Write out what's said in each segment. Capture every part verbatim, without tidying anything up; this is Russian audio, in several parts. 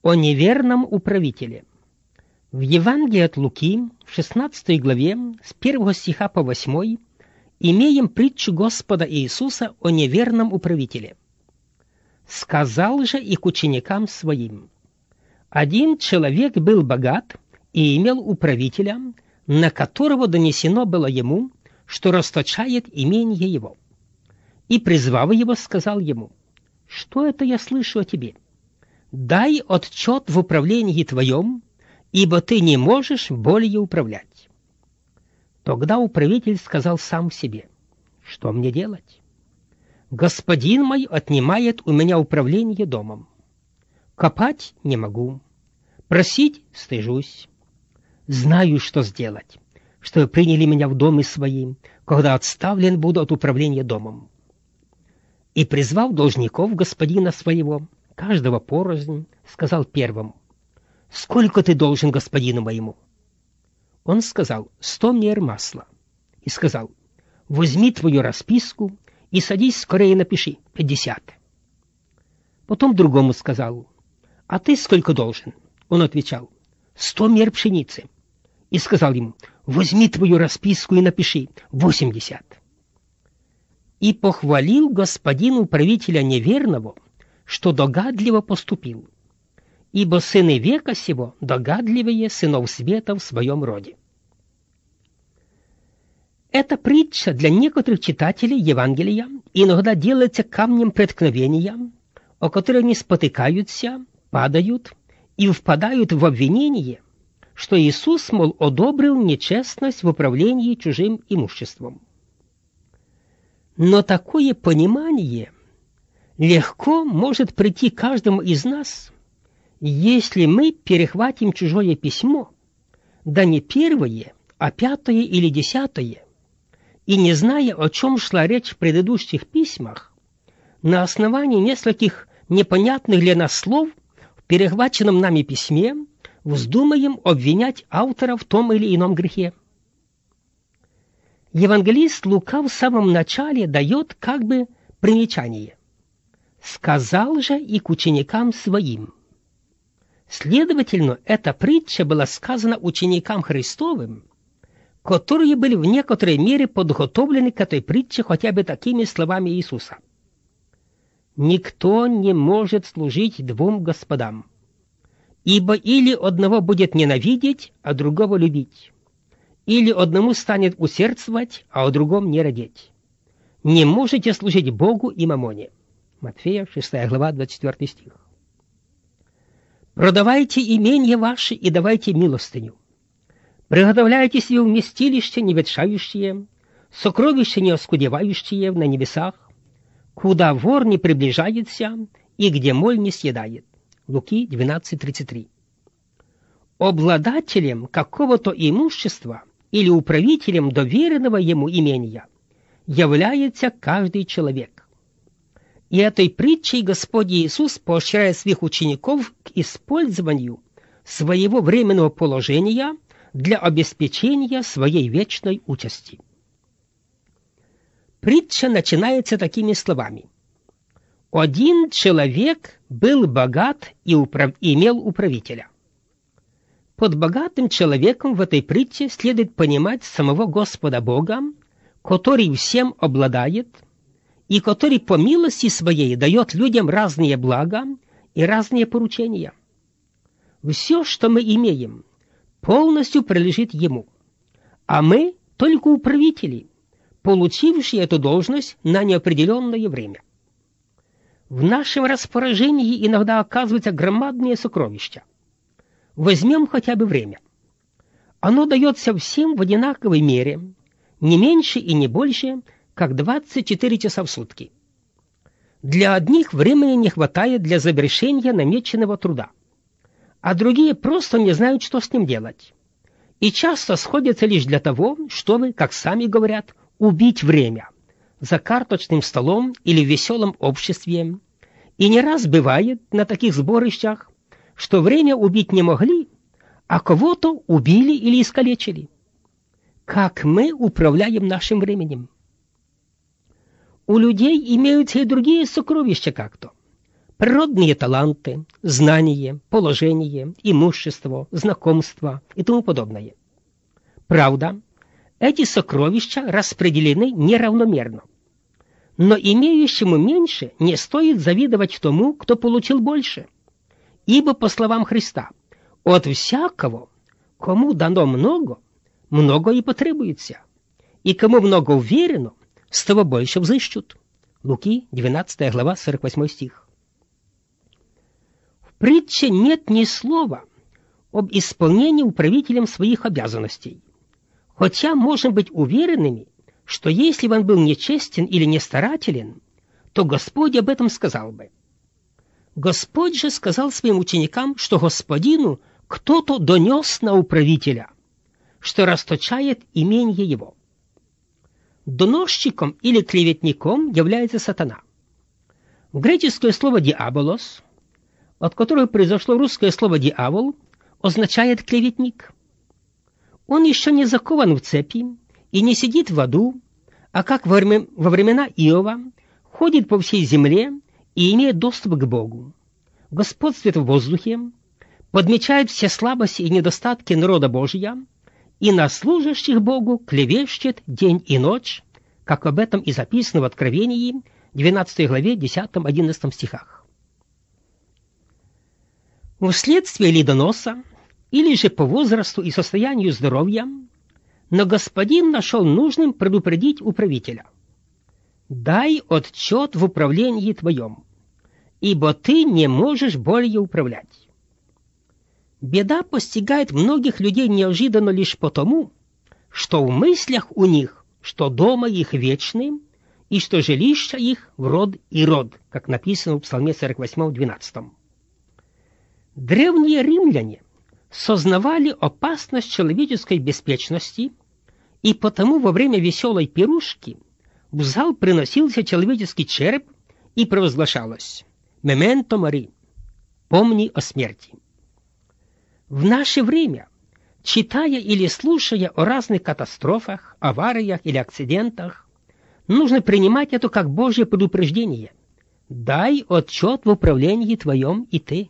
О неверном управителе. В Евангелии от Луки, в шестнадцатой главе, с первого стиха по восьмой, имеем притчу Господа Иисуса о неверном управителе. «Сказал же и к ученикам своим: один человек был богат и имел управителя, на которого донесено было ему, что расточает имение его. И, призвав его, сказал ему: что это я слышу о тебе? Дай отчет в управлении твоем, ибо ты не можешь более управлять. Тогда управитель сказал сам себе: что мне делать? Господин мой отнимает у меня управление домом. Копать не могу, просить стыжусь. Знаю, что сделать, чтобы приняли меня в доме свои, когда отставлен буду от управления домом. И, призвав должников господина своего, каждого порознь, сказал первому: сколько ты должен господину моему? Он сказал: сто мер масла. И сказал: возьми твою расписку и садись скорее напиши пятьдесят. Потом другому сказал: а ты сколько должен? Он отвечал: сто мер пшеницы. И сказал ему: возьми твою расписку и напиши восемьдесят. И похвалил господин управителя неверного, что догадливо поступил, ибо сыны века сего догадливее сынов света в своем роде. Эта притча для некоторых читателей Евангелия иногда делается камнем преткновения, о которой они спотыкаются, падают и впадают в обвинение, что Иисус, мол, одобрил нечестность в управлении чужим имуществом. Но такое понимание легко может прийти каждому из нас, если мы перехватим чужое письмо, да не первое, а пятое или десятое, и, не зная, о чем шла речь в предыдущих письмах, на основании нескольких непонятных для нас слов в перехваченном нами письме вздумаем обвинять автора в том или ином грехе. Евангелист Лука в самом начале дает как бы примечание: «Сказал же и к ученикам своим». Следовательно, эта притча была сказана ученикам Христовым, которые были в некоторой мере подготовлены к этой притче хотя бы такими словами Иисуса: «Никто не может служить двум господам, ибо или одного будет ненавидеть, а другого любить, или одному станет усердствовать, а о другом не родить. Не можете служить Богу и мамоне». Матфея, шестая глава, двадцать четвёртый стих. «Продавайте имение ваше и давайте милостыню. Приготовляйте себе вместилище не ветшающее, сокровища не оскудевающие на небесах, куда вор не приближается и где моль не съедает». Луки двенадцать тридцать три. Обладателем какого-то имущества или управителем доверенного ему имения является каждый человек. И этой притчей Господь Иисус поощряет своих учеников к использованию своего временного положения для обеспечения своей вечной участи. Притча начинается такими словами: «Один человек был богат и управ... имел управителя». Под богатым человеком в этой притче следует понимать самого Господа Бога, который всем обладает и который по милости своей дает людям разные блага и разные поручения. Все, что мы имеем, полностью принадлежит Ему, а мы только управители, получившие эту должность на неопределенное время. В нашем распоряжении иногда оказываются громадные сокровища. Возьмем хотя бы время. Оно дается всем в одинаковой мере, не меньше и не больше, как двадцать четыре часа в сутки. Для одних времени не хватает для завершения намеченного труда, а другие просто не знают, что с ним делать, и часто сходятся лишь для того, чтобы, как сами говорят, убить время за карточным столом или в веселом обществе. И не раз бывает на таких сборищах, что время убить не могли, а кого-то убили или искалечили. Как мы управляем нашим временем? У людей имеются и другие сокровища как-то. природные таланты, знания, положение, имущество, знакомства и тому подобное. Правда, эти сокровища распределены неравномерно. Но имеющему меньше не стоит завидовать тому, кто получил больше. Ибо, по словам Христа, от всякого, кому дано много, много и потребуется, и кому много уверено, с того больше взыщут. Луки, двенадцатая глава, сорок восьмой стих. В притче нет ни слова об исполнении управителем своих обязанностей, хотя можем быть уверенными, что если бы он был нечестен или нестарателен, то Господь об этом сказал бы. Господь же сказал своим ученикам, что господину кто-то донес на управителя, что расточает имение его. Доносчиком или клеветником является сатана. Греческое слово «диаболос», от которого произошло русское слово «дьявол», означает «клеветник». Он еще не закован в цепи и не сидит в аду, а как во времена Иова ходит по всей земле и имеет доступ к Богу, господствует в воздухе, подмечает все слабости и недостатки народа Божия и на служащих Богу клевещет день и ночь, как об этом и записано в Откровении, двенадцатой главе, десятом-одиннадцатом стихах. Вследствие ли доноса, или же по возрасту и состоянию здоровья, но господин нашел нужным предупредить управителя: «Дай отчет в управлении твоем, ибо ты не можешь более управлять». Беда постигает многих людей неожиданно лишь потому, что в мыслях у них, что дома их вечны, и что жилища их в род и род, как написано в Псалме сорок восьмом, двенадцатом. Древние римляне сознавали опасность человеческой беспечности, и потому во время веселой пирушки в зал приносился человеческий череп и провозглашалось «Мементо мори» — «Помни о смерти». В наше время, читая или слушая о разных катастрофах, авариях или акцидентах, нужно принимать это как Божье предупреждение: «Дай отчет в управлении твоем и ты».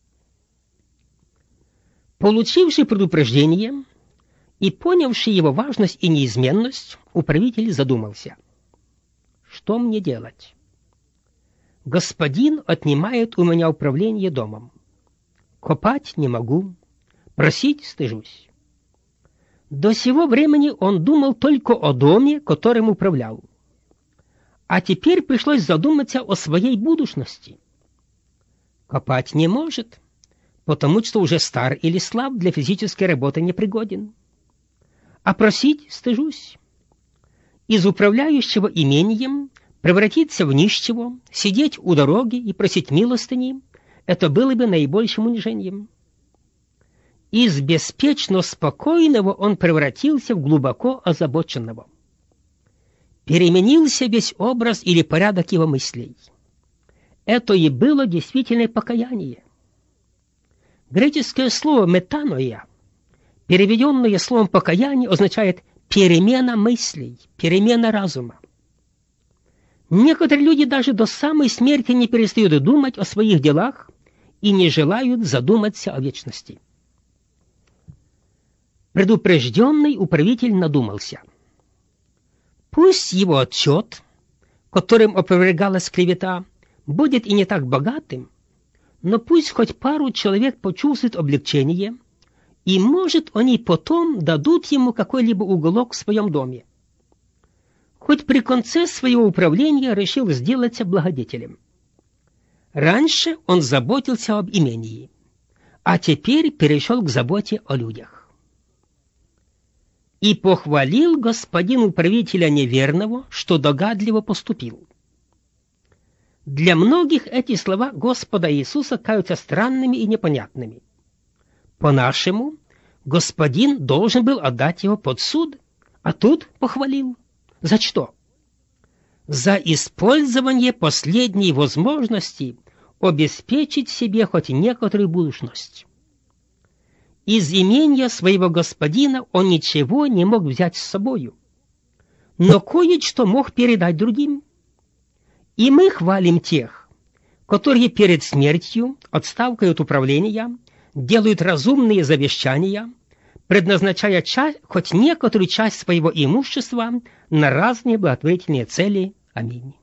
Получивший предупреждение и понявший его важность и неизменность, управитель задумался: что мне делать? Господин отнимает у меня управление домом. Копать не могу, просить стыжусь. До сего времени он думал только о доме, которым управлял. А теперь пришлось задуматься о своей будущности. Копать не может, потому что уже стар или слаб, для физической работы непригоден. А просить стыжусь. Из управляющего имением превратиться в нищего, сидеть у дороги и просить милостыни — это было бы наибольшим унижением. Из беспечно спокойного он превратился в глубоко озабоченного. Переменился весь образ или порядок его мыслей. Это и было действительное покаяние. Греческое слово «метаноия», переведенное словом «покаяние», означает «перемена мыслей», «перемена разума». Некоторые люди даже до самой смерти не перестают думать о своих делах и не желают задуматься о вечности. Предупрежденный управитель надумался. Пусть его отчет, которым опровергалась клевета, будет и не так богатым, но пусть хоть пару человек почувствует облегчение, и, может, они потом дадут ему какой-либо уголок в своем доме. Хоть при конце своего управления решил сделаться благодетелем. Раньше он заботился об имении, а теперь перешел к заботе о людях. И похвалил господин управителя неверного, что догадливо поступил. Для многих эти слова Господа Иисуса кажутся странными и непонятными. По-нашему, господин должен был отдать его под суд, а тут похвалил. За что? За использование последней возможности обеспечить себе хоть некоторую будущность. Из имения своего господина он ничего не мог взять с собою, но кое-что мог передать другим. И мы хвалим тех, которые перед смертью, отставкой от управления, делают разумные завещания, предназначая часть, хоть некоторую часть своего имущества на разные благотворительные цели. Аминь.